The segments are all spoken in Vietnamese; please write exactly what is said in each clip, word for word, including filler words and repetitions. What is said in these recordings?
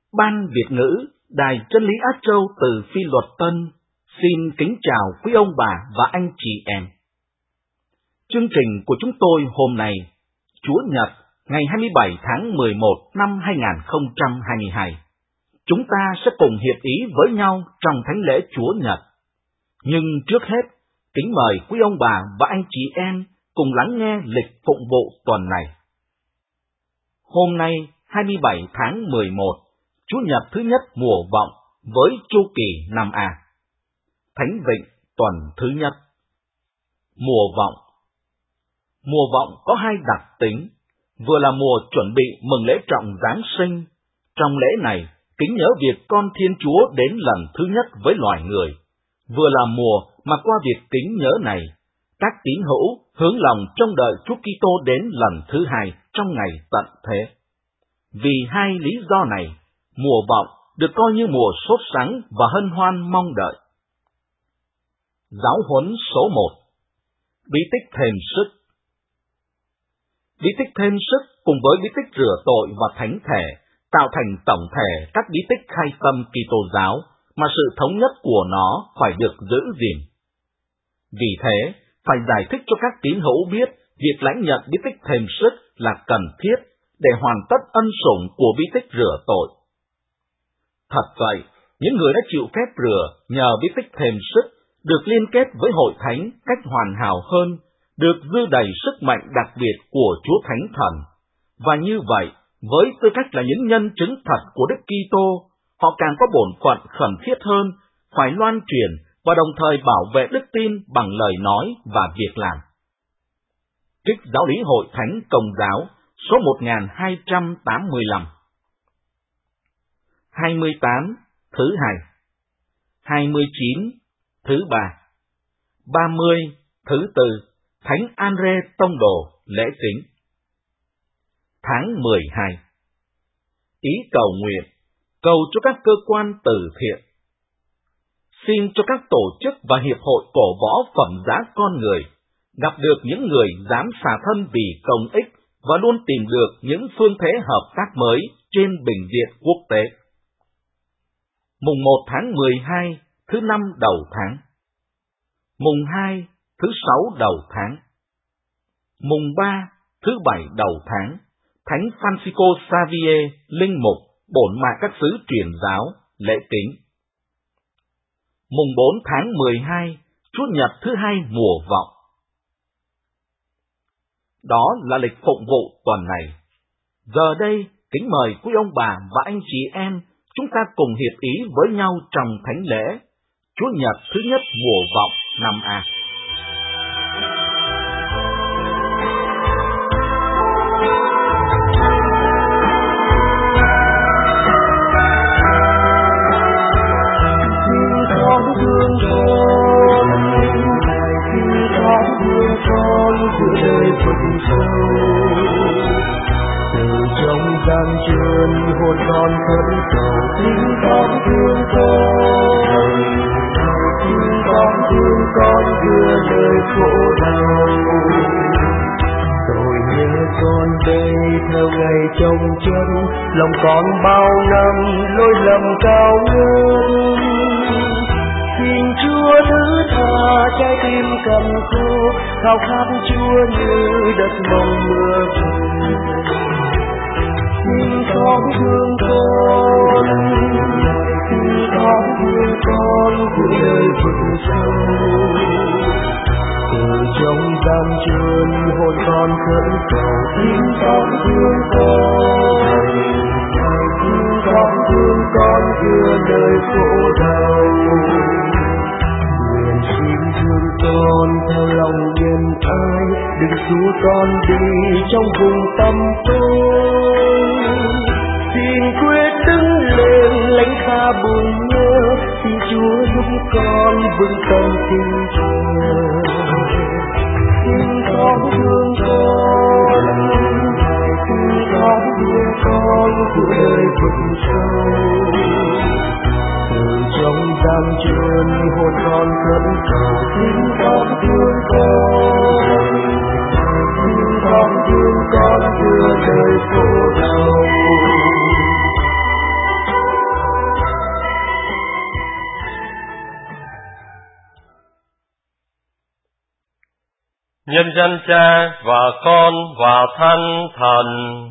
Ban Việt ngữ, Đài Chân lý Á Châu từ Phi Luật Tân xin kính chào quý ông bà và anh chị em. Chương trình của chúng tôi hôm nay, Chúa Nhật, ngày hai mươi bảy tháng mười một năm hai nghìn không trăm hai mươi hai. Chúng ta sẽ cùng hiệp ý với nhau trong thánh lễ Chúa Nhật. Nhưng trước hết, kính mời quý ông bà và anh chị em cùng lắng nghe lịch phụng vụ tuần này. Hôm nay, hai mươi bảy tháng mười một, Chủ nhật thứ nhất mùa vọng với chu kỳ năm A. Thánh Vịnh tuần thứ nhất. Mùa vọng. Mùa vọng có hai đặc tính, vừa là mùa chuẩn bị mừng lễ trọng Giáng sinh. Trong lễ này, kính nhớ việc con Thiên Chúa đến lần thứ nhất với loài người. Vừa là mùa mà qua việc kính nhớ này, các tín hữu hướng lòng trông đợi Chúa Kitô đến lần thứ hai trong ngày tận thế. Vì hai lý do này, mùa vọng được coi như mùa sốt sắng và hân hoan mong đợi. Giáo huấn số một. Bí tích thêm sức. Bí tích thêm sức cùng với bí tích rửa tội và thánh thể tạo thành tổng thể các bí tích khai tâm Kitô giáo mà sự thống nhất của nó phải được giữ gìn. Vì thế, phải giải thích cho các tín hữu biết việc lãnh nhận bí tích thêm sức là cần thiết để hoàn tất ân sủng của bí tích rửa tội. Thật vậy, những người đã chịu phép rửa nhờ bí tích thêm sức được liên kết với hội thánh cách hoàn hảo hơn, được dư đầy sức mạnh đặc biệt của Chúa Thánh Thần. Và như vậy, với tư cách là những nhân chứng thật của Đức Kitô, họ càng có bổn phận khẩn thiết hơn, phải loan truyền và đồng thời bảo vệ đức tin bằng lời nói và việc làm. Trích Giáo lý Hội Thánh Công giáo số một nghìn hai trăm tám mươi lăm. hai mươi tám, thứ hai. hai mươi chín, thứ ba. ba mươi, thứ tư, Thánh Andre Tông Đồ, lễ kính. Tháng mười hai. Ý cầu nguyện, cầu cho các cơ quan từ thiện. Xin cho các tổ chức và hiệp hội cổ võ phẩm giá con người gặp được những người dám xả thân vì công ích và luôn tìm được những phương thế hợp tác mới trên bình diện quốc tế. Mùng một tháng mười hai, thứ năm đầu tháng. Mùng hai, thứ sáu đầu tháng. Mùng ba, thứ bảy đầu tháng, Thánh Francisco Xavier, linh mục, bổn mạng các xứ truyền giáo, lễ kính. Mùng bốn tháng mười hai, Chủ nhật thứ hai mùa vọng. Đó là lịch phụng vụ tuần này. Giờ đây, kính mời quý ông bà và anh chị em, chúng ta cùng hiệp ý với nhau trong thánh lễ Chủ nhật thứ nhất mùa vọng năm A. Giang truyền hồn con khấn cầu xin con thương con, xin con thương con vừa đời khổ đau. Tôi nhớ con đây theo ngày trông chân, lòng con bao năm lỗi lầm cao ngân. Xin Chúa thứ tha trái tim cằn khô, khao khát Chúa như đất mong mưa về. Xin con thương con, xin con thương con cuộc đời vực sâu. Từ trong gian truân hồn con khấn cầu, xin con thương con, xin con thương con vừa đời khổ đau. Nguyện xin thương con theo lòng nhân ái, đừng xua con đi trong vùng tăm tối. Xin quyết đứng lên lãnh tha buồn nhớ, xin Chúa giúp con vững tâm tin chờ. Xin con thương con, xin con thương con cuộc đời vực sâu. Từ trong gian truân hồn con khấn cầu, xin con thương con, xin con thương con vừa đời khổ đau. nhân danh Cha và Con và Thánh Thần.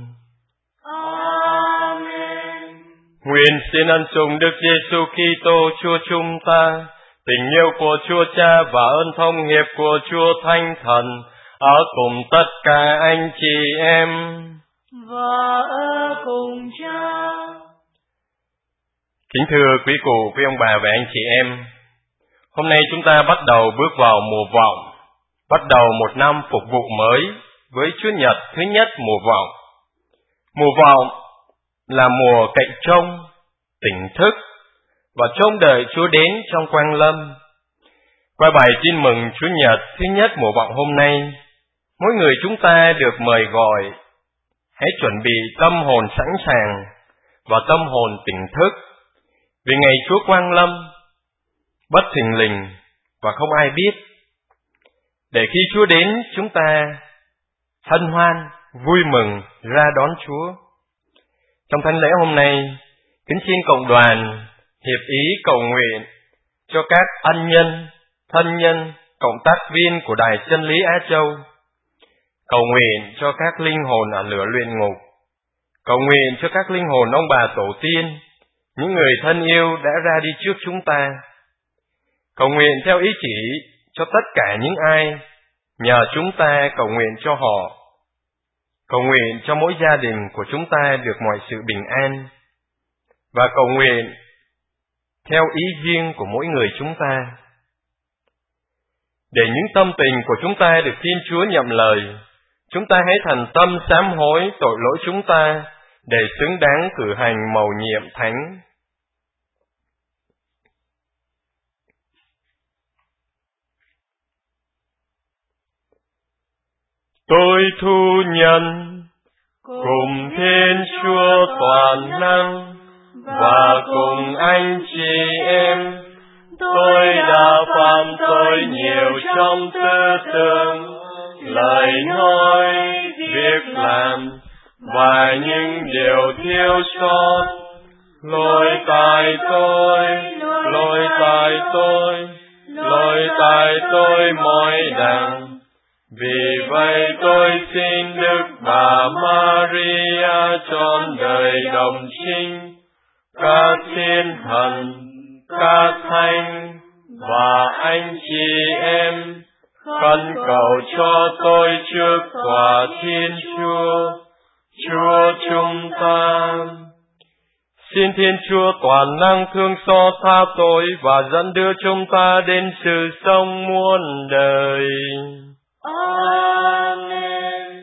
Amen. Nguyện xin ân sủng Đức Giêsu Kitô Chúa chúng ta, tình yêu của Chúa Cha và ơn thông hiệp của Chúa Thánh Thần ở cùng tất cả anh chị em và ở cùng Cha. Kính thưa quý cụ, quý ông bà và anh chị em, hôm nay chúng ta bắt đầu bước vào mùa vọng, bắt đầu một năm phục vụ mới với Chúa Nhật thứ nhất mùa vọng. Mùa vọng là mùa cậy trông, tỉnh thức và trông đợi Chúa đến trong quang lâm. Qua bài tin mừng Chúa Nhật thứ nhất mùa vọng hôm nay, mỗi người chúng ta được mời gọi hãy chuẩn bị tâm hồn sẵn sàng và tâm hồn tỉnh thức vì ngày Chúa quang lâm bất thình lình và không ai biết, để khi Chúa đến chúng ta hân hoan vui mừng ra đón Chúa. Trong thánh lễ hôm nay, kính xin cộng đoàn hiệp ý cầu nguyện cho các ân nhân, thân nhân, cộng tác viên của Đài Chân lý Á Châu, cầu nguyện cho các linh hồn ở lửa luyện ngục, cầu nguyện cho các linh hồn ông bà tổ tiên, những người thân yêu đã ra đi trước chúng ta, cầu nguyện theo ý chỉ cho tất cả những ai nhờ chúng ta cầu nguyện cho họ, cầu nguyện cho mỗi gia đình của chúng ta được mọi sự bình an, và cầu nguyện theo ý riêng của mỗi người chúng ta, để những tâm tình của chúng ta được Thiên Chúa nhậm lời. Chúng ta hãy thành tâm sám hối tội lỗi chúng ta để xứng đáng cử hành mầu nhiệm thánh. Tôi thu nhận cùng Thiên Chúa toàn năng và cùng anh chị em, tôi đã phạm tội nhiều trong tư tưởng, lời nói, việc làm và những điều thiếu sót. Lỗi tại tôi, lỗi tại tôi, lỗi tại tôi mỗi đằng. Vì vậy tôi xin Đức Bà Maria trọn đời đồng trinh, các thiên thần, các thánh và anh chị em khẩn cầu cho tôi trước tòa Thiên Chúa, Chúa chúng ta. Xin Thiên Chúa toàn năng thương xót tha tội và dẫn đưa chúng ta đến sự sống muôn đời. Amen.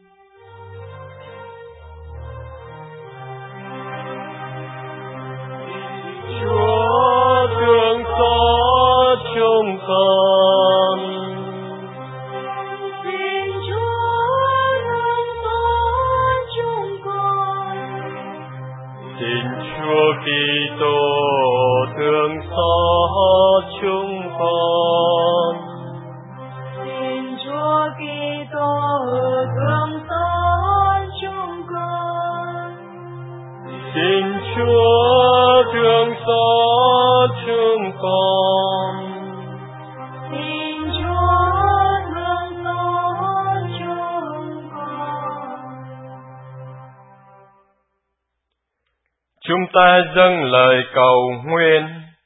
Chúa thương xót chúng con. Xin Chúa thương xót chúng con. Xin Chúa Kitô thương xót chúng con. Xin Chúa Kitô thương xót chúng con. Xin Chúa thương xót chúng con. Xin Chúa thương xót chúng con. Chúng ta dâng lời cầu nguyện.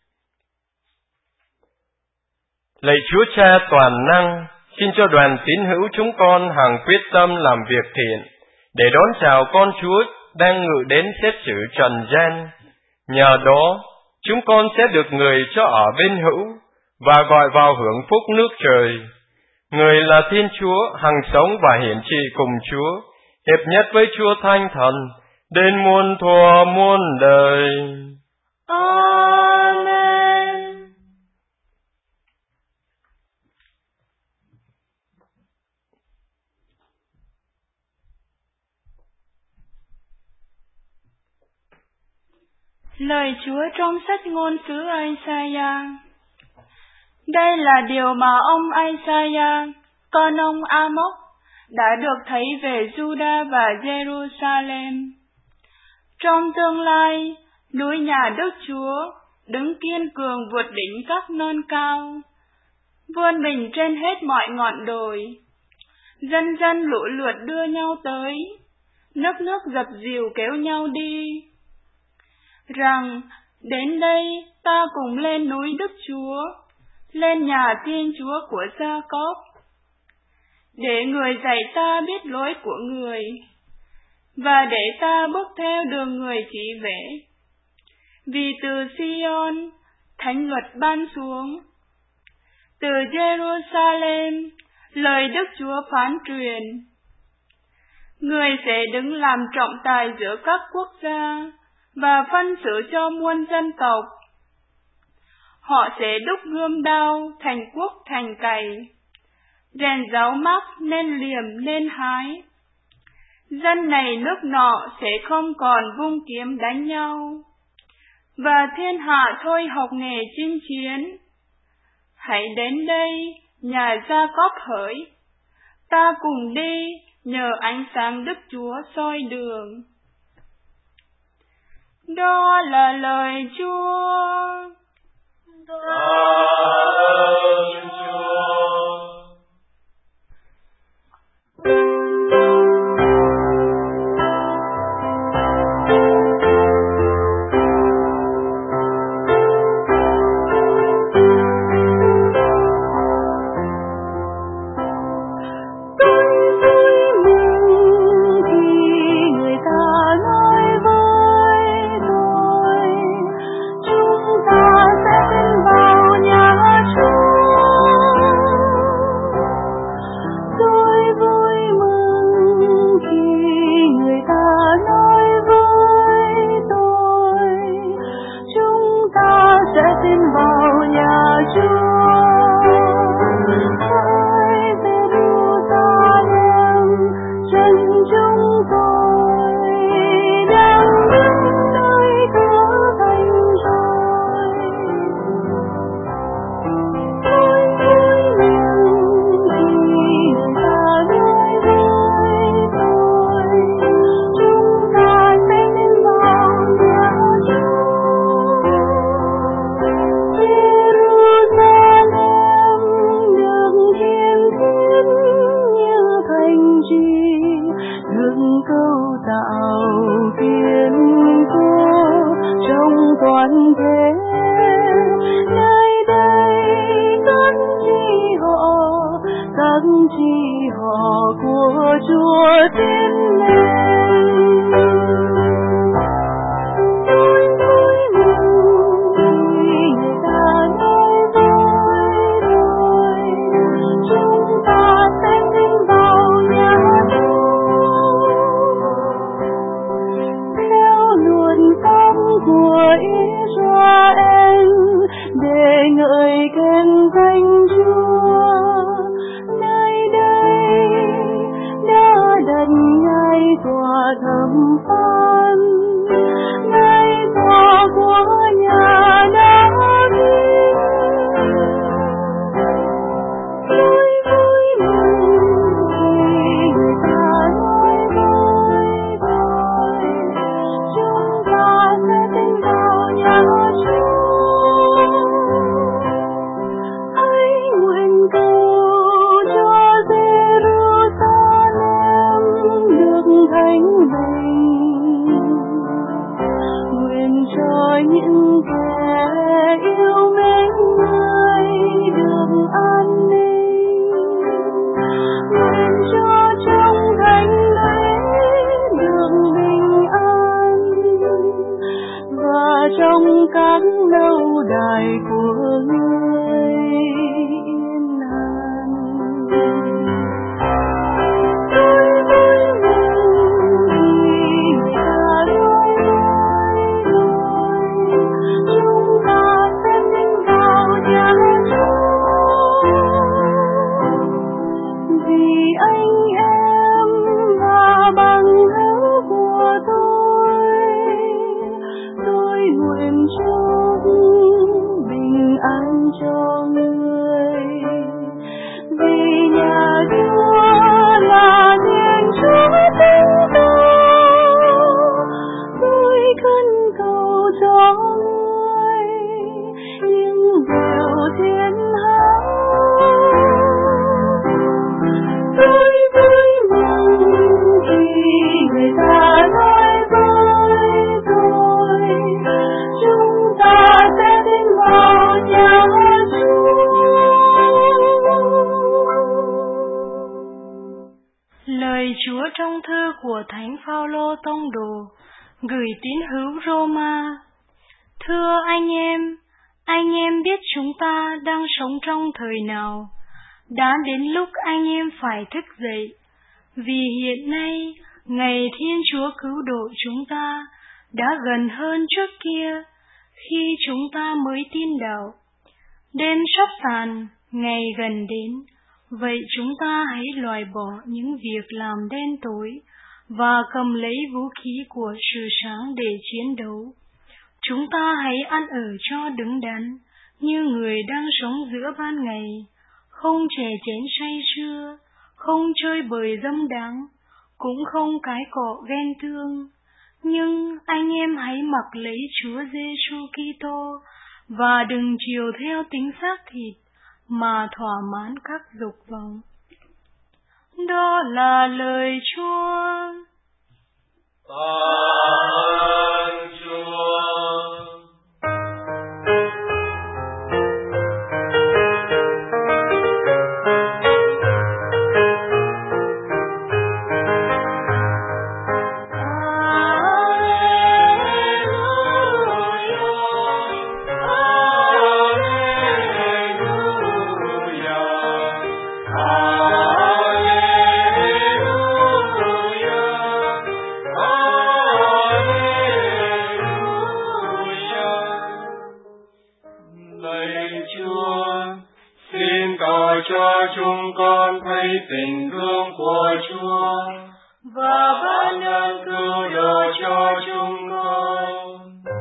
Lạy Chúa Cha toàn năng, xin cho đoàn tín hữu chúng con hằng quyết tâm làm việc thiện, để đón chào con Chúa đang ngự đến xét xử trần gian. Nhờ đó, chúng con sẽ được người cho ở bên hữu và gọi vào hưởng phúc nước trời. Người là Thiên Chúa, hằng sống và hiển trị cùng Chúa, hiệp nhất với Chúa Thánh Thần, đến muôn thuở muôn đời. Amen. Lời Chúa trong sách ngôn sứ Isaiah. Đây là điều mà ông Isaiah, con ông Amos, đã được thấy về Juda và Jerusalem. Trong tương lai, núi nhà Đức Chúa đứng kiên cường vượt đỉnh các non cao, vươn mình trên hết mọi ngọn đồi, Dân dân lũ lượt đưa nhau tới, nước nước dập dìu kéo nhau đi. Rằng, đến đây ta cùng lên núi Đức Chúa, lên nhà Thiên Chúa của Gia-cốp, để người dạy ta biết lối của người, và để ta bước theo đường người chỉ vẽ. Vì từ Sion, thánh luật ban xuống, từ Jerusalem, lời Đức Chúa phán truyền. Người sẽ đứng làm trọng tài giữa các quốc gia, và phân xử cho muôn dân tộc. Họ sẽ đúc gươm đao thành cuốc thành cày, rèn giáo mác nên liềm nên hái. Dân này nước nọ sẽ không còn vung kiếm đánh nhau, và thiên hạ thôi học nghề chinh chiến. Hãy đến đây, nhà Gia-cốp hỡi, ta cùng đi, nhờ ánh sáng Đức Chúa soi đường. Đó là lời Chúa. Ơn Chúa. Tôi Phaolô tông đồ gửi tín hữu Roma. Thưa anh em, anh em biết chúng ta đang sống trong thời nào. Đã đến lúc anh em phải thức dậy, vì hiện nay ngày Thiên Chúa cứu độ chúng ta đã gần hơn trước kia khi chúng ta mới tin đạo. Đêm sắp tàn, ngày gần đến, vậy chúng ta hãy loại bỏ những việc làm đen tối và cầm lấy vũ khí của sự sáng để chiến đấu. Chúng ta hãy ăn ở cho đứng đắn, như người đang sống giữa ban ngày, không chè chén say sưa, không chơi bời dâm đáng, cũng không cái cọ ghen tương. Nhưng anh em hãy mặc lấy Chúa Giêsu Kitô và đừng chiều theo tính xác thịt mà thỏa mãn các dục vọng. Đó là lời Chúa. Tạ ơn Chúa. Cho chúng con thấy tình thương của Chúa và ban ơn cứu độ cho chúng con.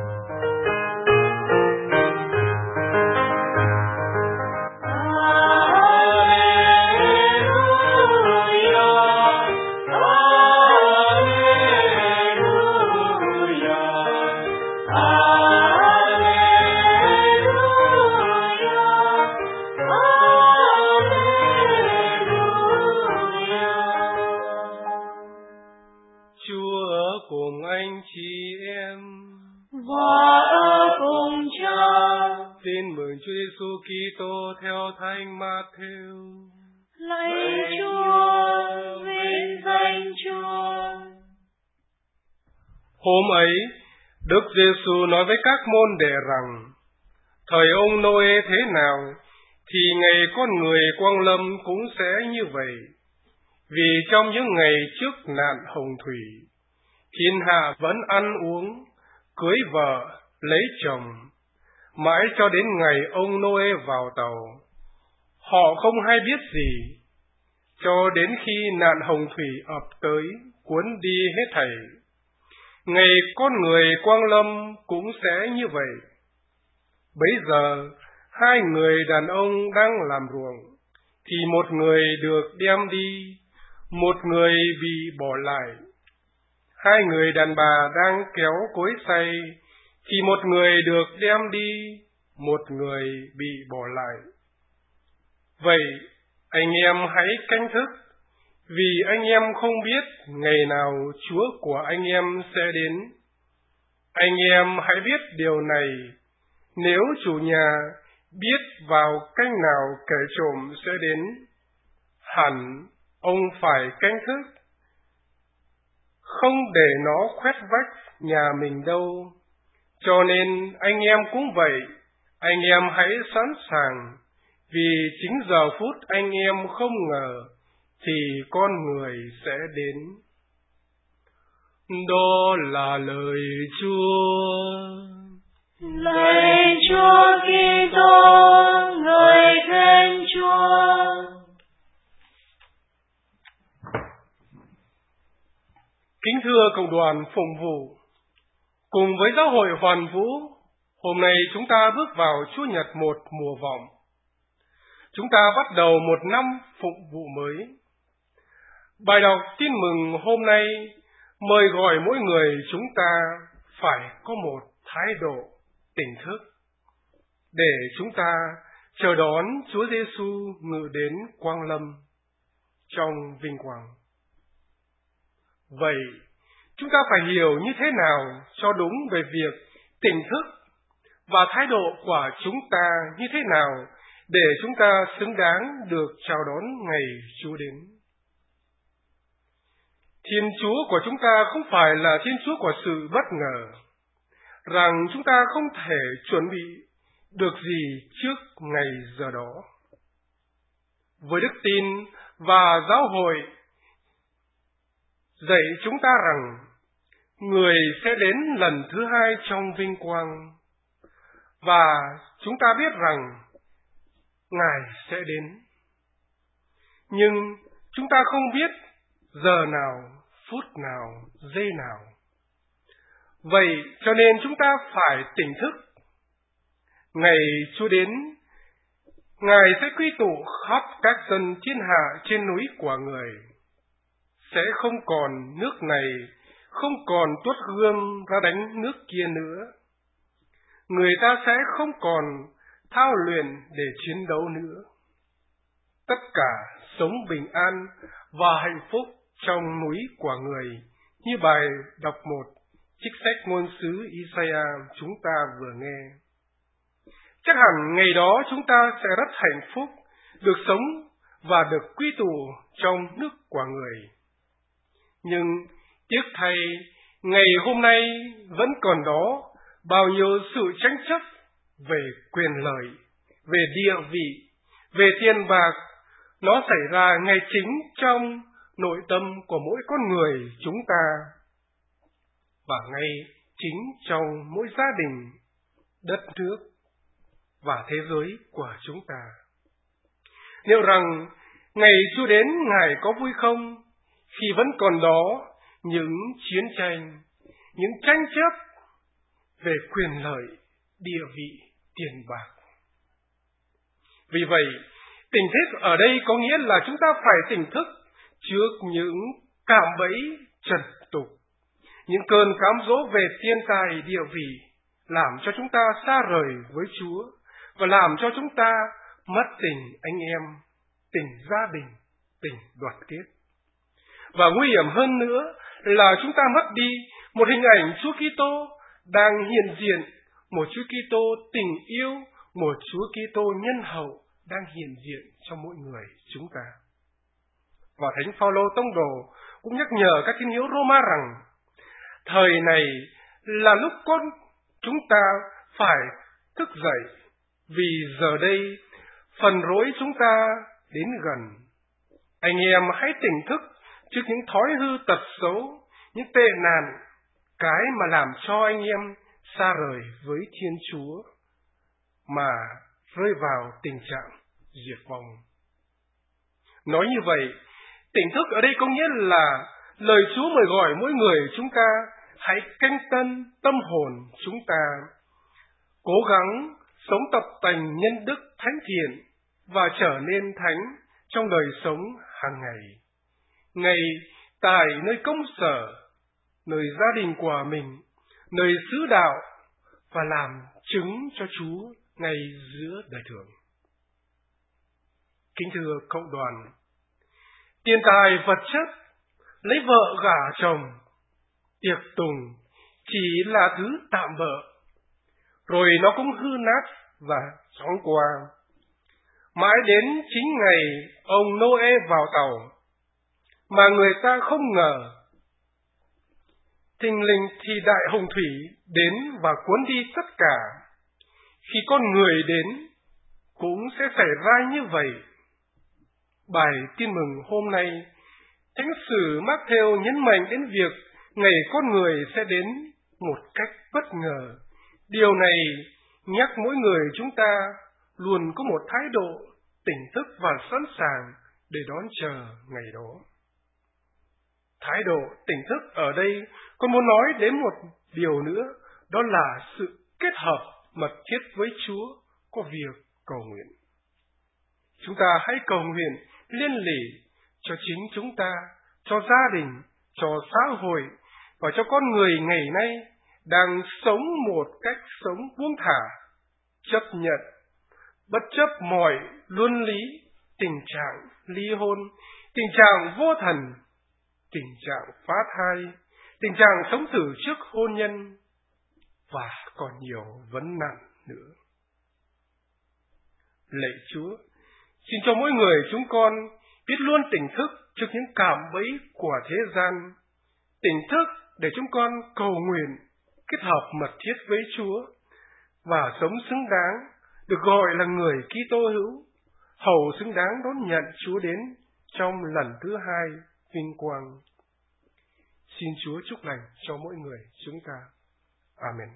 Chúa Giêsu Kitô theo Thánh Matthew. Lạy Chúa, vinh danh Chúa. Hôm ấy, Đức Giêsu nói với các môn đệ rằng, thời ông Noe thế nào, thì ngày con người quang lâm cũng sẽ như vậy. Vì trong những ngày trước nạn hồng thủy, thiên hạ vẫn ăn uống, cưới vợ, lấy chồng, mãi cho đến ngày ông Noe vào tàu. Họ không hay biết gì, cho đến khi nạn hồng thủy ập tới, cuốn đi hết thảy. Ngày con người quang lâm cũng sẽ như vậy. Bấy giờ, hai người đàn ông đang làm ruộng, thì một người được đem đi, một người bị bỏ lại. Hai người đàn bà đang kéo cối xay, thì một người được đem đi, một người bị bỏ lại. Vậy, anh em hãy canh thức, vì anh em không biết ngày nào Chúa của anh em sẽ đến. Anh em hãy biết điều này, nếu chủ nhà biết vào canh nào kẻ trộm sẽ đến, hẳn ông phải canh thức, không để nó khoét vách nhà mình đâu. Cho nên anh em cũng vậy, anh em hãy sẵn sàng, vì chính giờ phút anh em không ngờ, thì con người sẽ đến. Đó là lời Chúa. Lạy Chúa Kitô, ngợi khen Chúa. Kính thưa cộng đoàn phụng vụ, cùng với giáo hội Hoàn Vũ, hôm nay chúng ta bước vào Chúa Nhật một mùa vọng. Chúng ta bắt đầu một năm phụng vụ mới. Bài đọc tin mừng hôm nay mời gọi mỗi người chúng ta phải có một thái độ tỉnh thức, để chúng ta chờ đón Chúa Giêsu ngự đến quang lâm trong vinh quang. Vậy, chúng ta phải hiểu như thế nào cho đúng về việc tỉnh thức và thái độ của chúng ta như thế nào để chúng ta xứng đáng được chào đón ngày Chúa đến. Thiên Chúa của chúng ta không phải là Thiên Chúa của sự bất ngờ, rằng chúng ta không thể chuẩn bị được gì trước ngày giờ đó. Với đức tin và giáo hội dạy chúng ta rằng người sẽ đến lần thứ hai trong vinh quang, và chúng ta biết rằng Ngài sẽ đến. Nhưng chúng ta không biết giờ nào, phút nào, giây nào. Vậy cho nên chúng ta phải tỉnh thức. Ngày Chúa đến, Ngài sẽ quy tụ khắp các dân thiên hạ trên núi của Người. Sẽ không còn nước này, không còn tuốt gươm ra đánh nước kia nữa. Người ta sẽ không còn thao luyện để chiến đấu nữa. Tất cả sống bình an và hạnh phúc trong núi của Người, như bài đọc một trích sách ngôn sứ Isaiah chúng ta vừa nghe. Chắc hẳn ngày đó chúng ta sẽ rất hạnh phúc, được sống và được quy tụ trong nước của Người. Nhưng tiếc thay, ngày hôm nay vẫn còn đó bao nhiêu sự tranh chấp về quyền lợi, về địa vị, về tiền bạc. Nó xảy ra ngay chính trong nội tâm của mỗi con người chúng ta, và ngay chính trong mỗi gia đình, đất nước và thế giới của chúng ta. Liệu rằng ngày Chúa đến Ngài có vui không, khi vẫn còn đó những chiến tranh, những tranh chấp về quyền lợi, địa vị, tiền bạc? Vì vậy, tỉnh thức ở đây có nghĩa là chúng ta phải tỉnh thức trước những cạm bẫy trần tục, những cơn cám dỗ về thiên tài địa vị, làm cho chúng ta xa rời với Chúa, và làm cho chúng ta mất tình anh em, tình gia đình, tình đoàn kết. Và nguy hiểm hơn nữa là chúng ta mất đi một hình ảnh Chúa Kitô đang hiện diện, một Chúa Kitô tình yêu, một Chúa Kitô nhân hậu đang hiện diện trong mỗi người chúng ta. Và Thánh Phaolô tông đồ cũng nhắc nhở các tín hữu Roma rằng thời này là lúc con chúng ta phải thức dậy, vì giờ đây phần rỗi chúng ta đến gần. Anh em hãy tỉnh thức trước những thói hư tật xấu, những tệ nạn, cái mà làm cho anh em xa rời với Thiên Chúa, mà rơi vào tình trạng diệt vong. Nói như vậy, tỉnh thức ở đây có nghĩa là lời Chúa mời gọi mỗi người chúng ta hãy canh tân tâm hồn chúng ta, cố gắng sống tập tành nhân đức thánh thiện và trở nên thánh trong đời sống hàng ngày. Ngày tại nơi công sở, nơi gia đình của mình, nơi xứ đạo, và làm chứng cho Chúa ngay giữa đời thường. Kính thưa cộng đoàn, tiền tài vật chất, lấy vợ gả chồng, tiệc tùng chỉ là thứ tạm bợ, rồi nó cũng hư nát và chóng qua. Mãi đến chính ngày ông Noe vào tàu, mà người ta không ngờ, thình lình thì đại hồng thủy đến và cuốn đi tất cả. Khi con người đến, cũng sẽ xảy ra như vậy. Bài tin mừng hôm nay, Thánh sử Mác-thêu nhấn mạnh đến việc ngày con người sẽ đến một cách bất ngờ. Điều này nhắc mỗi người chúng ta luôn có một thái độ tỉnh thức và sẵn sàng để đón chờ ngày đó. Thái độ tỉnh thức ở đây con muốn nói đến một điều nữa, đó là sự kết hợp mật thiết với Chúa qua việc cầu nguyện. Chúng ta hãy cầu nguyện liên lỉ cho chính chúng ta, cho gia đình, cho xã hội và cho con người ngày nay đang sống một cách sống buông thả, chấp nhận, bất chấp mọi luân lý, tình trạng ly hôn, tình trạng vô thần, tình trạng phá thai, tình trạng sống tử trước hôn nhân, và còn nhiều vấn nạn nữa. Lạy Chúa, xin cho mỗi người chúng con biết luôn tỉnh thức trước những cạm bẫy của thế gian, tỉnh thức để chúng con cầu nguyện, kết hợp mật thiết với Chúa và sống xứng đáng được gọi là người Kitô hữu, hầu xứng đáng đón nhận Chúa đến trong lần thứ hai vinh quang. Xin Chúa chúc lành cho mỗi người chúng ta. Amen.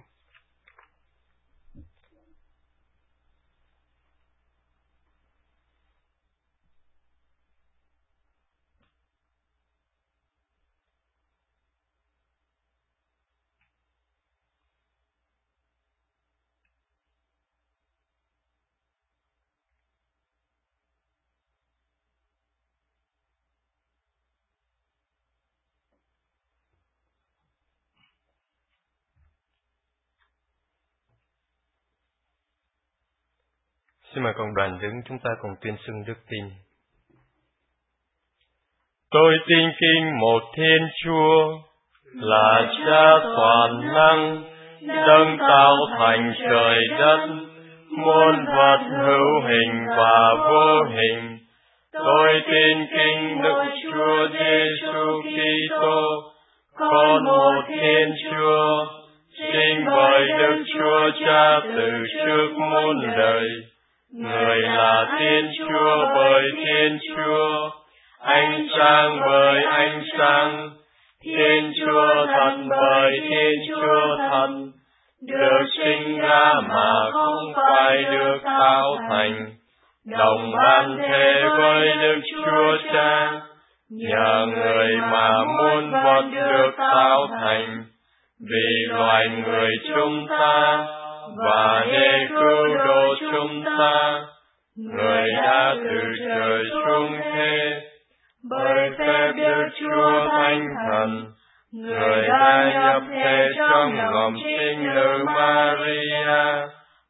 Xin mời cộng đoàn đứng, chúng ta cùng tuyên xưng đức tin. Tôi tin kính một Thiên Chúa, là Cha toàn năng, đấng tạo thành trời đất, muôn vật hữu hình và vô hình. Tôi tin kính Đức Chúa Giêsu Kitô, con một Thiên Chúa, sinh bởi Đức Chúa Cha từ trước muôn đời. Người là Thiên Chúa bởi Thiên Chúa, ánh sáng bởi ánh sáng, Thiên Chúa thật bởi Thiên Chúa thật, được sinh ra mà không phải được tạo thành, đồng ban thế với Đức Chúa Cha, nhờ người mà muôn vật được tạo thành, vì loài người chúng ta, và để cứu độ chúng ta, người đã từ trời xuống thế, bởi phép Đức Chúa Thánh Thần, người đã nhập thể trong lòng sinh nữ Maria,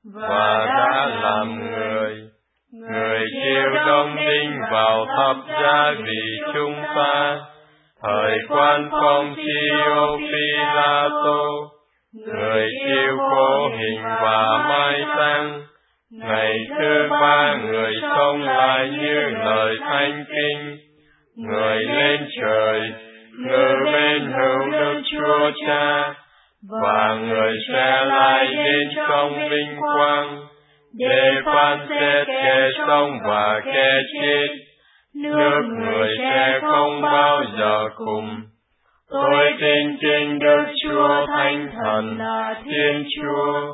và đã làm người. Người chịu đóng đinh vào thập giá vì chúng ta, thời quan Phong Chiêu Phi-la-tô, người chịu khổ hình và mai táng, ngày thứ ba người sống lại như lời Thánh Kinh, người lên trời, ngự bên hữu Đức Chúa Cha, và người sẽ lại đến trong vinh quang, để phán xét kẻ sống và kẻ chết, nước người sẽ không bao giờ cùng. Tôi tin kính Đức Chúa Thánh Thần là Thiên Chúa,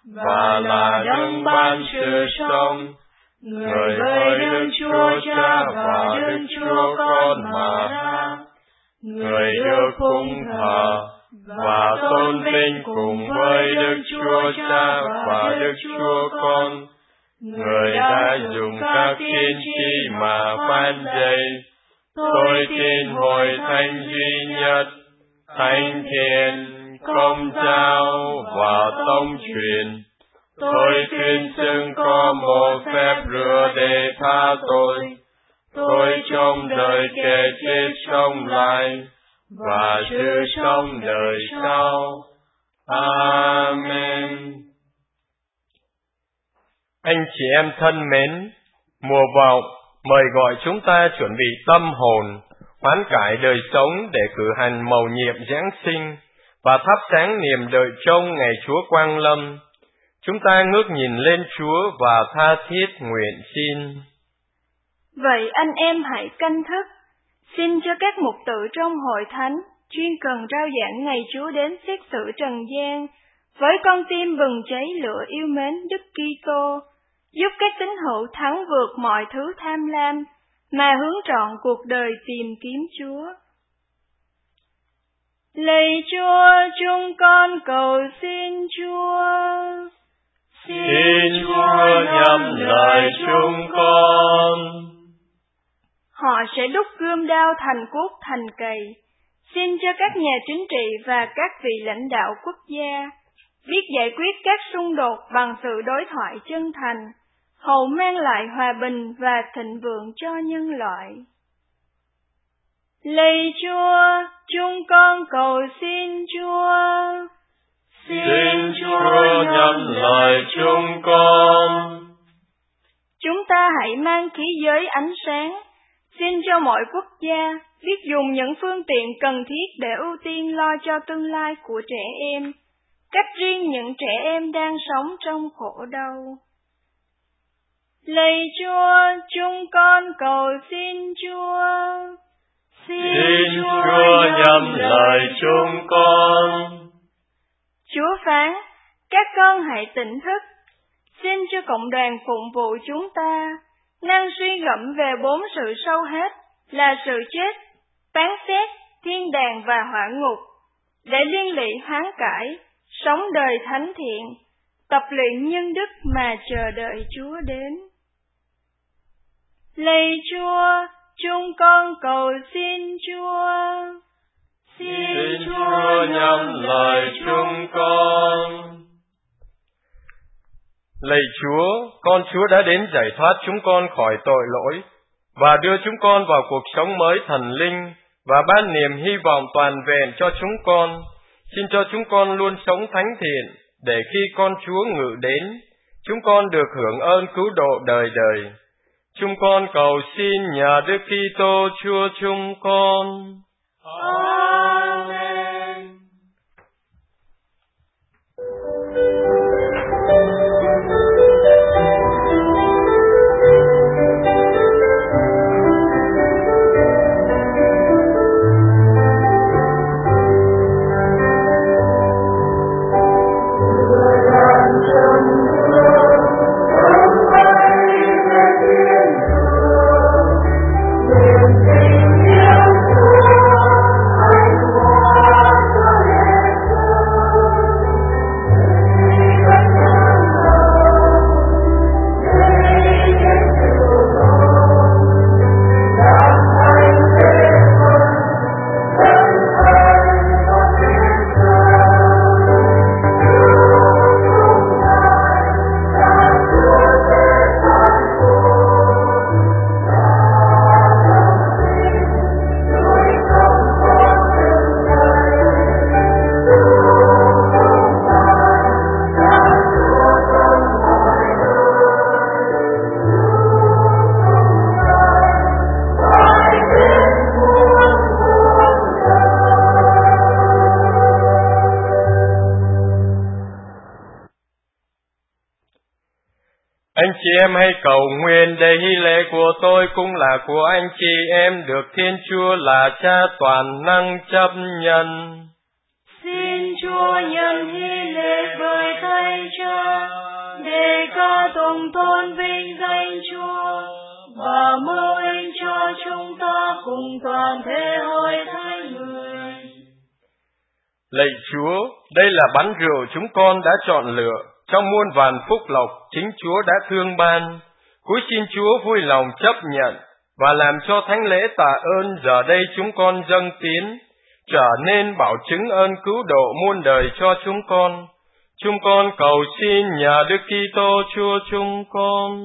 và là đấng ban sự sống, người với Đức Chúa Cha và Đức Chúa Con mà ra, người được phụng thờ và tôn vinh cùng với Đức Chúa Cha và Đức Chúa Con, người đã dùng các tiên tri mà phán dạy. Tôi tin hội thánh duy nhất, thánh thiện, công giáo và tông truyền. Tôi tuyên xưng có một phép rửa để tha tội. Tôi trông đợi kẻ chết sống lại và sự sống đời sau. Amen. Anh chị em thân mến, mùa vọng mời gọi chúng ta chuẩn bị tâm hồn, hoán cải đời sống để cử hành mầu nhiệm Giáng sinh và thắp sáng niềm đợi trông ngày Chúa quang lâm. Chúng ta ngước nhìn lên Chúa và tha thiết nguyện xin. Vậy anh em hãy canh thức, xin cho các mục tử trong hội thánh chuyên cần rao giảng ngày Chúa đến xét xử trần gian, với con tim bừng cháy lửa yêu mến Đức Kitô, giúp các tín hữu thắng vượt mọi thứ tham lam, mà hướng trọn cuộc đời tìm kiếm Chúa. Lạy Chúa, chúng con cầu xin Chúa. Xin Chúa nhắm lời chúng con. Họ sẽ đúc gươm đao thành cuốc thành cày. Xin cho các nhà chính trị và các vị lãnh đạo quốc gia biết giải quyết các xung đột bằng sự đối thoại chân thành, hầu mang lại hòa bình và thịnh vượng cho nhân loại. Lạy Chúa, chúng con cầu xin Chúa. Xin Chúa nhắm lời chúng con. Chúng ta hãy mang khí giới ánh sáng, Xin cho mọi quốc gia biết dùng những phương tiện cần thiết để ưu tiên lo cho tương lai của trẻ em, cách riêng những trẻ em đang sống trong khổ đau. Lạy Chúa, chúng con cầu xin Chúa. Xin, xin Chúa nhắm lời chúng con. Chúa phán, các con hãy tỉnh thức. Xin cho cộng đoàn phụng vụ chúng ta năng suy gẫm về bốn sự sâu hết là sự chết, phán xét, thiên đàng và hỏa ngục, để liên lụy hoán cải, sống đời thánh thiện, tập luyện nhân đức mà chờ đợi Chúa đến. Lạy Chúa, chúng con cầu xin Chúa. Xin, xin Chúa nhắm lời chúng con. Lạy Chúa, con Chúa đã đến giải thoát chúng con khỏi tội lỗi và đưa chúng con vào cuộc sống mới thần linh và ban niềm hy vọng toàn vẹn cho chúng con. Xin cho chúng con luôn sống thánh thiện, để khi con Chúa ngự đến, chúng con được hưởng ơn cứu độ đời đời. Chúng con cầu xin nhờ Đức Kitô Chúa chúng con. Amen. Anh chị em hãy cầu nguyện để hy lễ của tôi cũng là của anh chị em được Thiên Chúa là Cha toàn năng chấp nhận. Xin Chúa nhân hy lễ với Thầy Cha để ca tụng tôn vinh danh Chúa và mưu ích cho chúng ta cùng toàn thể hội thánh người. Lạy Chúa, đây là bánh rượu chúng con đã chọn lựa. Trong muôn vàn phúc lộc, chính Chúa đã thương ban. Cúi xin Chúa vui lòng chấp nhận và làm cho thánh lễ tạ ơn giờ đây chúng con dâng tiến, trở nên bảo chứng ơn cứu độ muôn đời cho chúng con. Chúng con cầu xin nhờ Đức Kitô Chúa chúng con.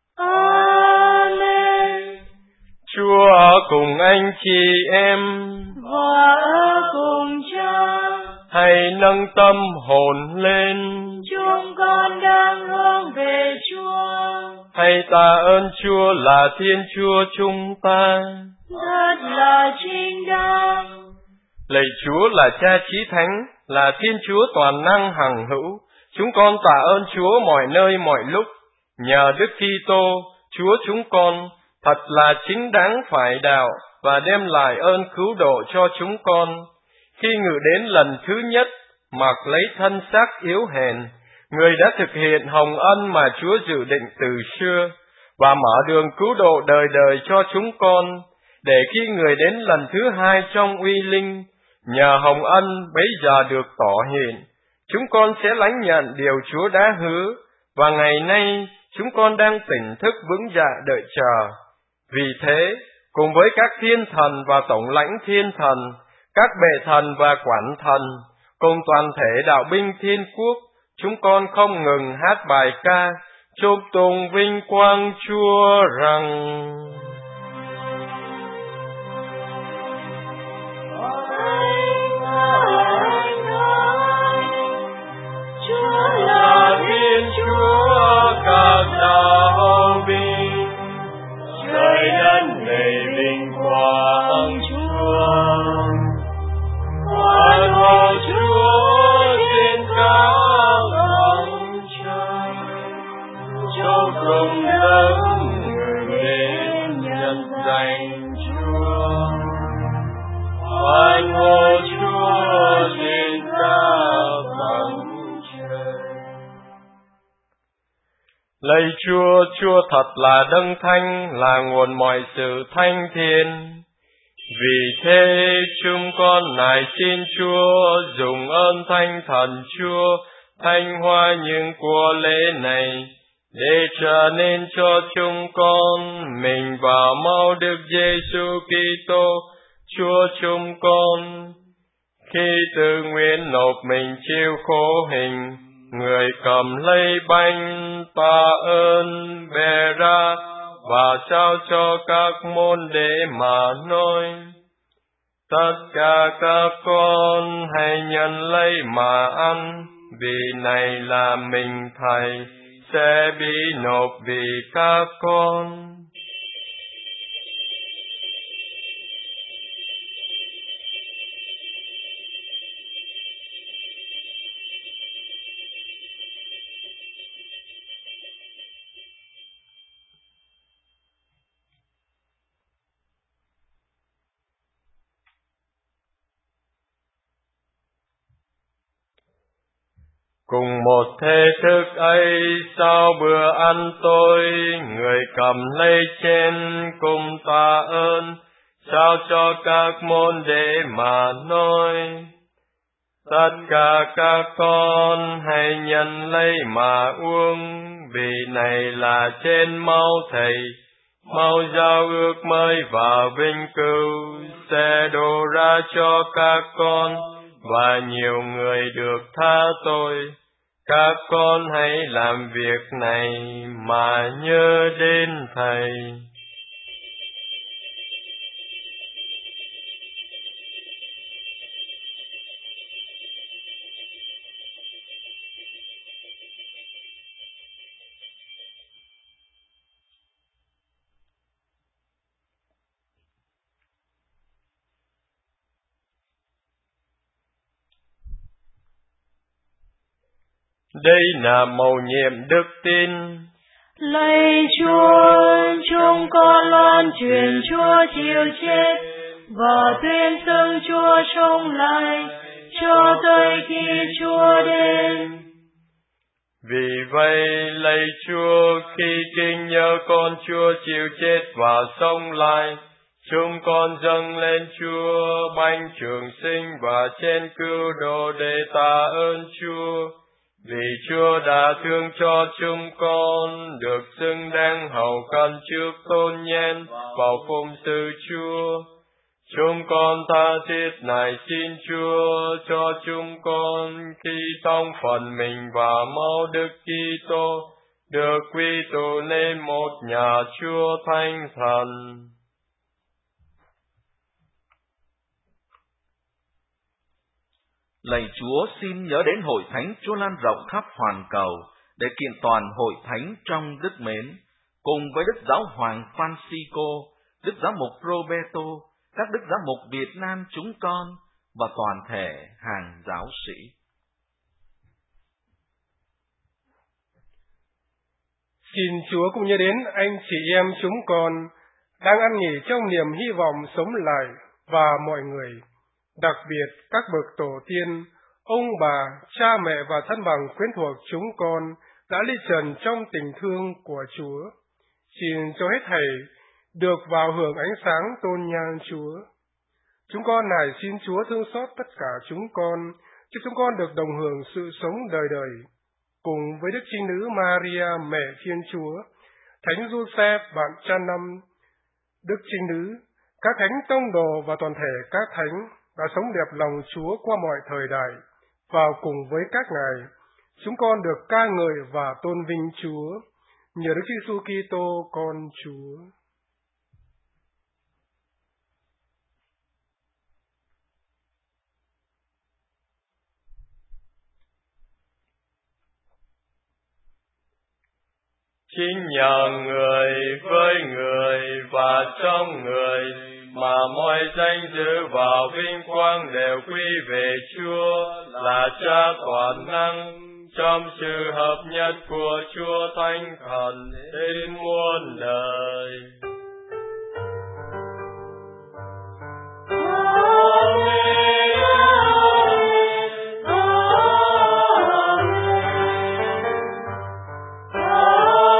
Amen. Chúa ở cùng anh chị em và ở cùng Cha. Hãy nâng tâm hồn lên. Chúng con đang hướng về Chúa. Hãy tạ ơn Chúa là Thiên Chúa chúng ta. Thật là chính đáng. Lạy Chúa là Cha Chí Thánh, là Thiên Chúa toàn năng hằng hữu. Chúng con tạ ơn Chúa mọi nơi mọi lúc. Nhờ Đức Kitô, Chúa chúng con, thật là chính đáng phải đạo và đem lại ơn cứu độ cho chúng con. Khi ngự đến lần thứ nhất, mặc lấy thân xác yếu hèn, người đã thực hiện hồng ân mà Chúa dự định từ xưa, và mở đường cứu độ đời đời cho chúng con, để khi người đến lần thứ hai trong uy linh, nhờ hồng ân bấy giờ được tỏ hiện, chúng con sẽ lãnh nhận điều Chúa đã hứa, và ngày nay chúng con đang tỉnh thức vững dạ đợi chờ. Vì thế, cùng với các thiên thần và tổng lãnh thiên thần, các bệ thần và quản thần, cùng toàn thể đạo binh thiên quốc, chúng con không ngừng hát bài ca, chúc tụng vinh quang Chúa rằng: Chúa là Thiên Chúa các đạo binh, trời đất đầy Lạy Chúa, Chúa thật là đấng thánh, là nguồn mọi sự thanh thiện. Vì thế chúng con nài xin Chúa dùng ơn Thánh Thần Chúa thanh hóa những của lễ này, để trở nên cho chúng con mình và máu Đức Giêsu Kitô Chúa chúng con. Khi tự nguyện nộp mình chịu khổ hình, người cầm lấy bánh tạ ơn bè ra và trao cho các môn đệ mà nói: Tất cả các con hãy nhận lấy mà ăn, vì này là mình Thầy sẽ bị nộp vì các con. Cùng một thế thức ấy, sau bữa ăn tối, người cầm lấy chén cùng tạ ơn, trao cho các môn đệ mà nói: Tất cả các con hãy nhận lấy mà uống, vì này là chén máu Thầy, máu giao ước mới và vinh cửu, sẽ đổ ra cho các con và nhiều người được tha tội. Các con hãy làm việc này mà nhớ đến Thầy. Đây là mầu nhiệm đức tin. Lạy Chúa, chúng con loan truyền Chúa chịu chết và tuyên xưng Chúa sống lại cho tới khi Chúa đến. Vì vậy, lạy Chúa, khi kinh nhớ con Chúa chịu chết và sống lại, chúng con dâng lên Chúa bánh trường sinh và chén cứu độ để tạ ơn Chúa. Vì Chúa đã thương cho chúng con, được xứng đáng hầu cận trước tôn nhen vào phụng sự Chúa. Chúng con tha thiết nài xin Chúa cho chúng con khi thông phần mình và máu Đức Kitô được quy tụ nên một nhà Chúa Thánh Thần. Lạy Chúa, xin nhớ đến hội thánh Chúa lan rộng khắp hoàn cầu để kiện toàn hội thánh trong đức mến, cùng với Đức Giáo hoàng Francisco, Đức Giám mục Roberto, các Đức Giám mục Việt Nam chúng con và toàn thể hàng giáo sĩ. Xin Chúa cũng nhớ đến anh chị em chúng con đang ăn nghỉ trong niềm hy vọng sống lại, và mọi người, đặc biệt các bậc tổ tiên, ông bà, cha mẹ và thân bằng quyến thuộc chúng con đã ly trần trong tình thương của Chúa. Xin cho hết thảy được vào hưởng ánh sáng tôn nhang Chúa. Chúng con nài xin Chúa thương xót tất cả chúng con, cho chúng con được đồng hưởng sự sống đời đời, cùng với Đức Trinh Nữ Maria, Mẹ Thiên Chúa, Thánh Giuse, bạn cha năm, Đức Trinh Nữ, các thánh tông đồ và toàn thể các thánh đã sống đẹp lòng Chúa qua mọi thời đại, và cùng với các ngài, chúng con được ca ngợi và tôn vinh Chúa, nhờ Đức Giêsu Kitô con Chúa. Chính nhờ người với người và trong người mà mọi danh dự và vinh quang đều quy về Chúa là Cha toàn năng, trong sự hợp nhất của Chúa Thánh Thần đến muôn đời. Amen.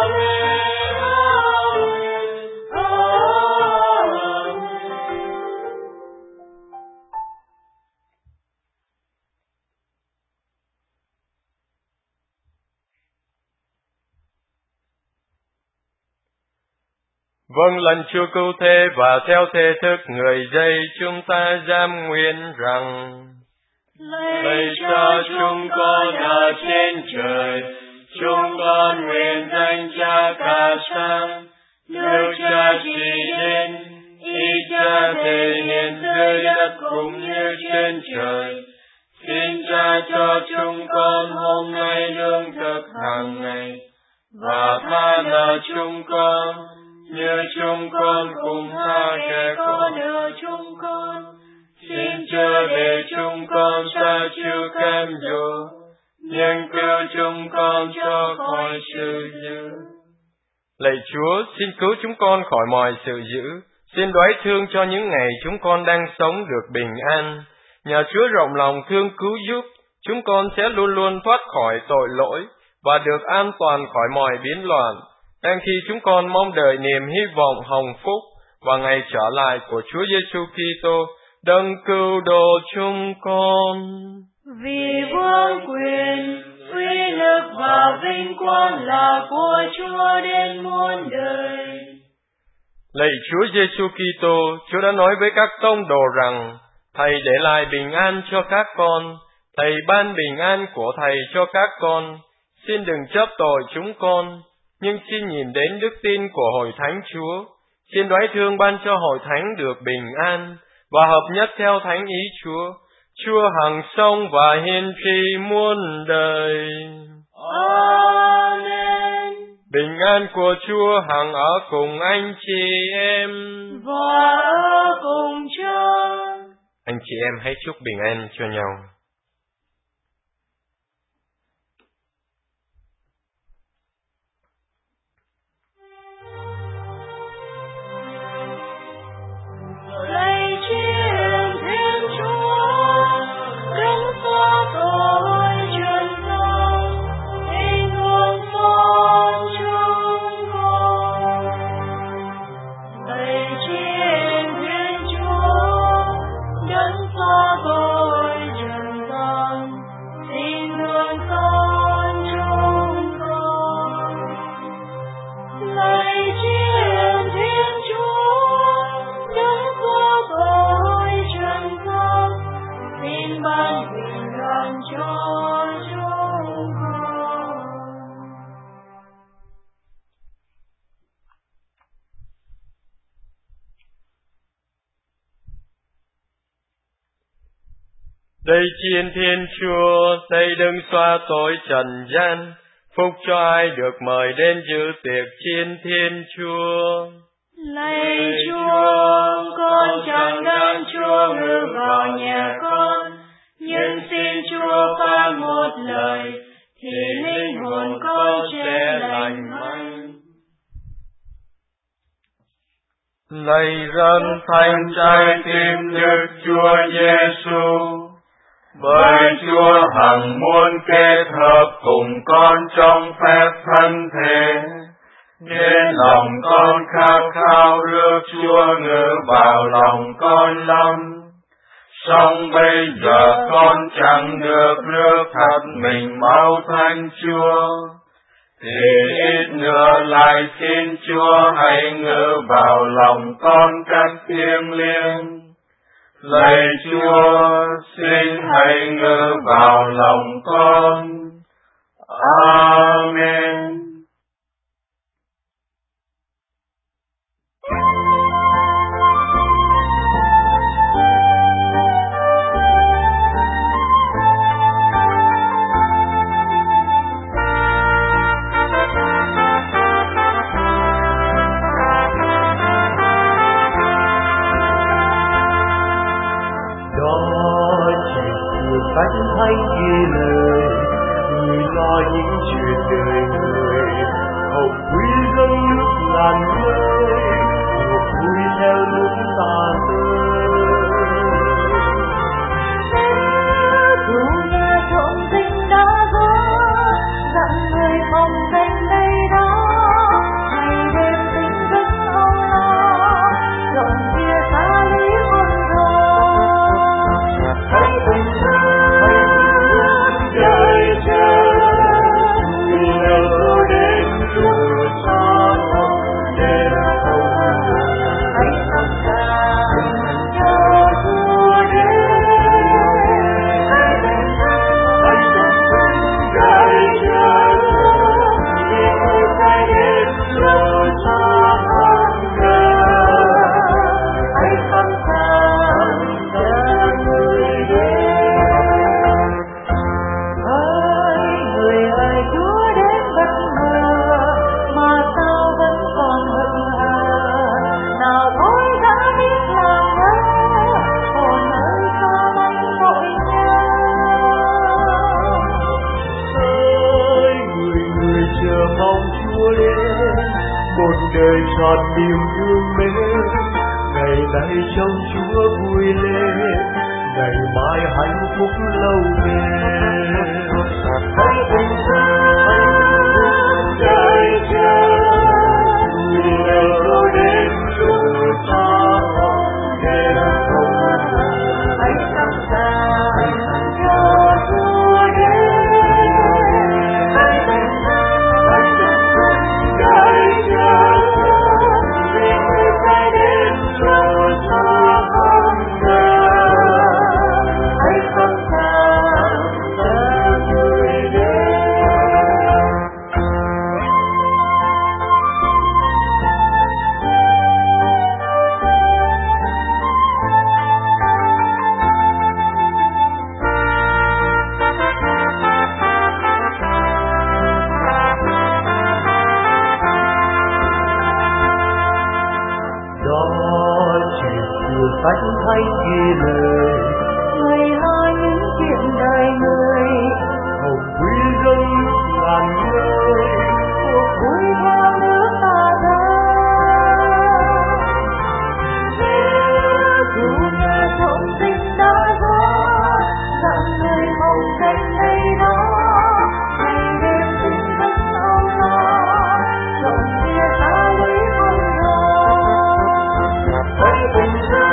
Vâng lần Chúa cứu thế và theo thế thức người dạy chúng ta dám nguyện rằng: Lạy Cha chúng con ở trên trời, chúng con nguyện danh Cha ca sáng, nước Cha trị đến, ý Cha thể hiện dưới đất cũng như trên trời. Xin Cha cho chúng con hôm nay lương thực hàng ngày, và tha nợ chúng con, như chúng con cũng tha kẻ có nợ chúng con. Xin chớ để chúng con xa chịu cám dỗ, nhưng cứu chúng con cho khỏi sự dữ. Lạy Chúa, xin cứu chúng con khỏi mọi sự dữ. Xin đoái thương cho những ngày chúng con đang sống được bình an. Nhờ Chúa rộng lòng thương cứu giúp, chúng con sẽ luôn luôn thoát khỏi tội lỗi và được an toàn khỏi mọi biến loạn, đang khi chúng con mong đợi niềm hy vọng hồng phúc và ngày trở lại của Chúa Giêsu Kitô, đấng cứu độ chúng con. Vì vương quyền, uy lực và vinh quang là của Chúa đến muôn đời. Lạy Chúa Giêsu Kitô, Chúa đã nói với các tông đồ rằng: Thầy để lại bình an cho các con, Thầy ban bình an của Thầy cho các con. Xin đừng chấp tội chúng con, nhưng xin nhìn đến đức tin của Hội Thánh Chúa. Xin đoái thương ban cho Hội Thánh được bình an và hợp nhất theo thánh ý Chúa. Chúa hằng sống và hiên tri muôn đời. Amen. Bình an của Chúa hằng ở cùng anh chị em và ở cùng Chúa. Anh chị em hãy chúc bình an cho nhau. Lạy Thiên Thiên Chúa, đấng xóa tội trần gian, xin thương xót chúng con. Lạy Thiên Thiên Chúa, đấng xóa tội trần gian, xin thương xót chúng con. Lạy Thiên Thiên Chúa, đấng xóa tội trần gian, xin ban bình an cho chúng con. Đây chiên Thiên Chúa, Thầy đừng xóa tội trần gian, phúc cho ai được mời đến dự tiệc chiên Thiên Chúa. Lạy Chúa, con chẳng ngăn Chúa ngự vào nhà con, nhưng xin Chúa phán một lời, thì linh hồn con sẽ lành mạnh. Lạy dân thánh trái tim Đức Chúa Giêsu, bởi Chúa hằng muốn kết hợp cùng con trong phép thân thể, nên lòng con khát khao rước Chúa ngự vào lòng con lắm. Song bây giờ con chẳng được rước thật mình máu Thánh Chúa, thì ít nữa lại xin Chúa hãy ngự vào lòng con cách thiêng liêng. Lạy Chúa, xin hãy ngự vào lòng con. Amen. Thánh thánh ghi lời, người lo những chuyện đời người, hậu quý dâng nước ngàn nơi, cuộc vui theo nước ta rơi. Dù nghe thông tin đã có, dặn người phòng danh đây đó, ngày đêm tình thức âu lo, rộng kia xa lý quân thơ. Hãy tình hãy Chúa đến, một đời trọn niềm thương mến. Ngày nay trong Chúa vui lên, ngày mai hạnh phúc lâu bền. Hãy thành tâm đợi chờ, vì ngày Chúa đến Chúa ta đến không. Hãy sẵn sàng cho Chúa đến, hãy thành tâm đợi chờ, vì người sẽ đến Chúa ta không ngờ. Hãy sẵn sàng chờ người đến. Sách thánh ghi lời, người hỡi những chuyện đời người, hồng quy dâng ngàn người, cuộc vui theo nước ta ra. Dù nhà trộm tình đã gió, rằng người hồng canh đây đó, ngày đêm tình thức âu lo, trộm kia ta lấy con gió. Hãy tình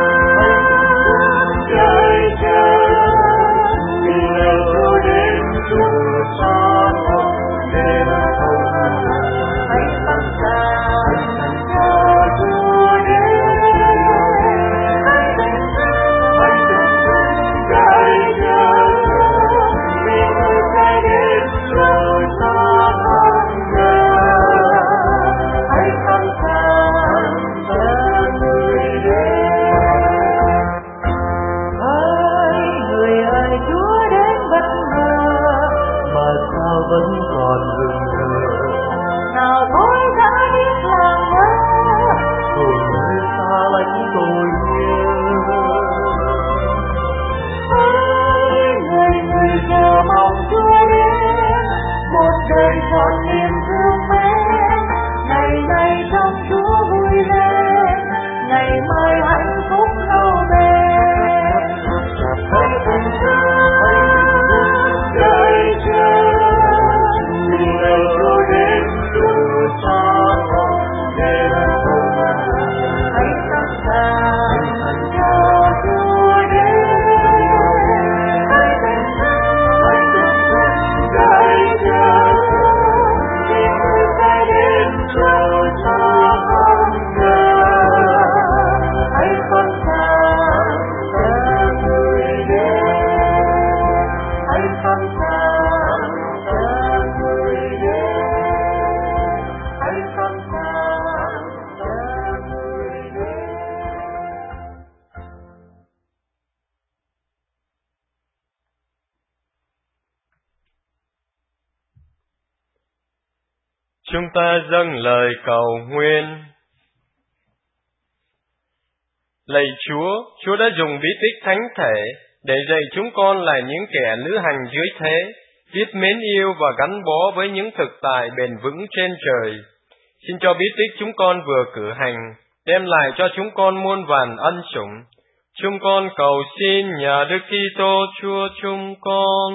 vẫn còn hừng hờ, nào thôi đã biết làm mơ, rồi nơi xa lánh tôi nhớ. Hỡi người người chờ mong Chúa đến, một đời trọn niềm thương mến. Ngày nay trong Chúa vui lên, ngày mai hạnh phúc lâu bền. Hãy thành tâm đợi chờ, vì ngày Chúa đến Chúa ta đến không. Hãy sẵn sàng cho Chúa đến, hãy thành tâm đợi chờ, vì người sẽ đến Chúa ta không ngờ. Hãy sẵn sàng chờ người đến, hãy sẵn sàng chờ người đến, hãy sẵn sàng chờ người đến. Chúng ta dâng lời cầu nguyện. Lạy Chúa, Chúa đã dùng bí tích thánh thể để dạy chúng con là những kẻ lữ hành dưới thế, biết mến yêu và gắn bó với những thực tại bền vững trên trời. Xin cho bí tích chúng con vừa cử hành đem lại cho chúng con muôn vàn ân sủng. Chúng con cầu xin nhờ Đức Kitô Chúa chúng con.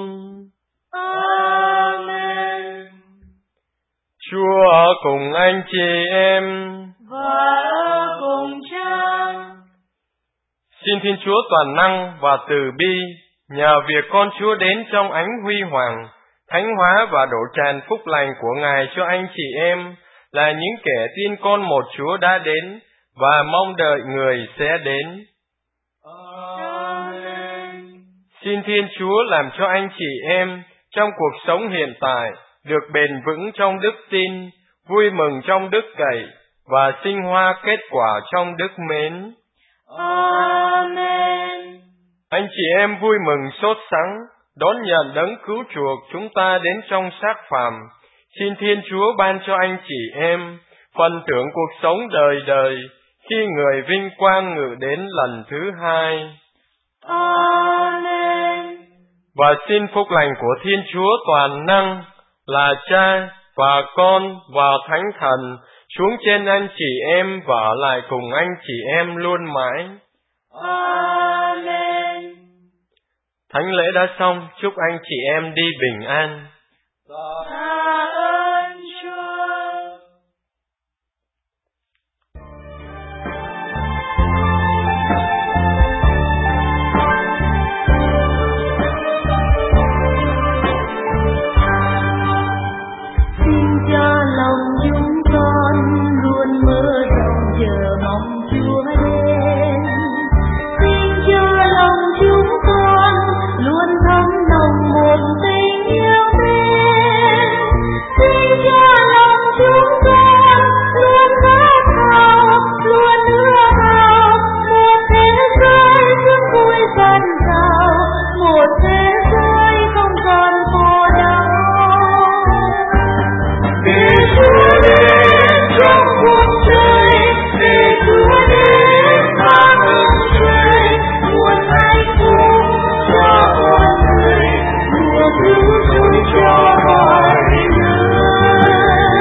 Amen. Chúa ở cùng anh chị em Và ở cùng Cha. Xin Thiên Chúa toàn năng và từ bi, nhờ việc con Chúa đến trong ánh huy hoàng, thánh hóa và đổ tràn phúc lành của Ngài cho anh chị em là những kẻ tin con một Chúa đã đến và mong đợi người sẽ đến. Amen. Xin Thiên Chúa làm cho anh chị em trong cuộc sống hiện tại được bền vững trong đức tin, vui mừng trong đức cậy và sinh hoa kết quả trong đức mến. Amen. Anh chị em vui mừng sốt sắng đón nhận đấng cứu chuộc chúng ta đến trong xác phàm. Xin Thiên Chúa ban cho anh chị em phần thưởng cuộc sống đời đời khi người vinh quang ngự đến lần thứ hai. Amen. Và xin phúc lành của Thiên Chúa toàn năng là Cha và Con và Thánh Thần xuống trên anh chị em và ở lại cùng anh chị em luôn mãi. Amen. Thánh lễ đã xong, chúc anh chị em đi bình an. Tạ ơn Chúa. Xin cho lòng chúng con luôn mơ rộng chờ mong Chúa đến. Xin cho lòng chúng con luôn thấm nồng một tình yêu mến. Xin cho lòng chúng con luôn khát khao, luôn ước ao một thế giới sướng vui dần dào, một thế giới không còn khổ đau. Để Chúa đến trong cuộc đời, để Chúa đến ban ơn trời, nguồn hạnh phúc cho mọi người, nguồn cứu rỗi cho mọi người.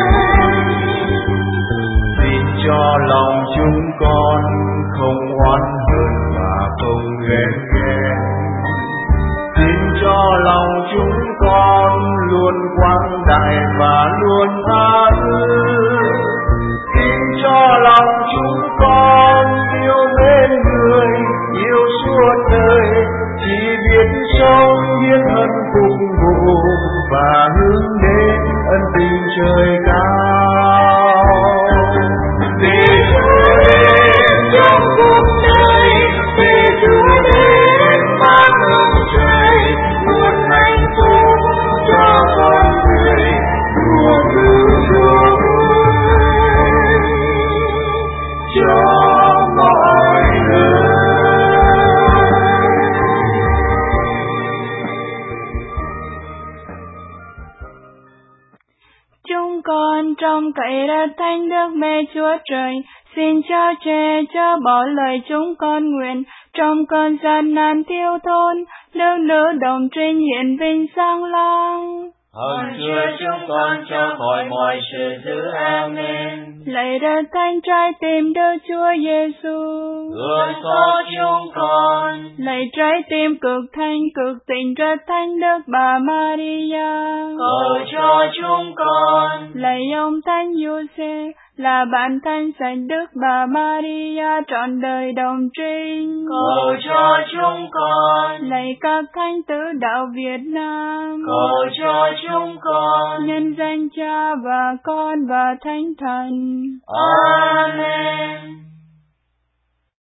Xin cho lòng chúng con không oán hờn và không ghen ghét. Xin cho lòng chúng con luôn quang đại và luôn tha thứ. Xin cho lòng chúng con yêu mến người, yêu suốt đời, chỉ biết sống biết ơn phục vụ và hướng đến ân tình trời cao. Để Chúa đến trong cuộc đời, để Chúa đến ban ơn trời, nguồn hạnh phúc cho con người, nguồn cứu rỗi cho mọi người. Chúng con trong cậy ra thánh đức mẹ Chúa Trời, xin cho che cho bỏ lời chúng con nguyện trong cơn gian nan thiếu thốn, nước nữ đồng trinh hiển vinh sang lang. Hỡi Chúa chúng con cho khỏi mọi sự dữ. Amen. Lạy đất thánh trái tim Đức Chúa Giêsu, Thương xót chúng con. lạy trái tim cực thanh cực tình rất thánh Đức Bà Maria, Cầu cho chúng con. lạy ông Thánh Giuse là bạn thanh sạch Đức Bà Maria trọn đời đồng trinh, Cầu cho chúng con. lạy các thánh tử đạo Việt Nam, Cầu cho chúng con. nhân danh Cha và Con và Thánh Thần. Amen.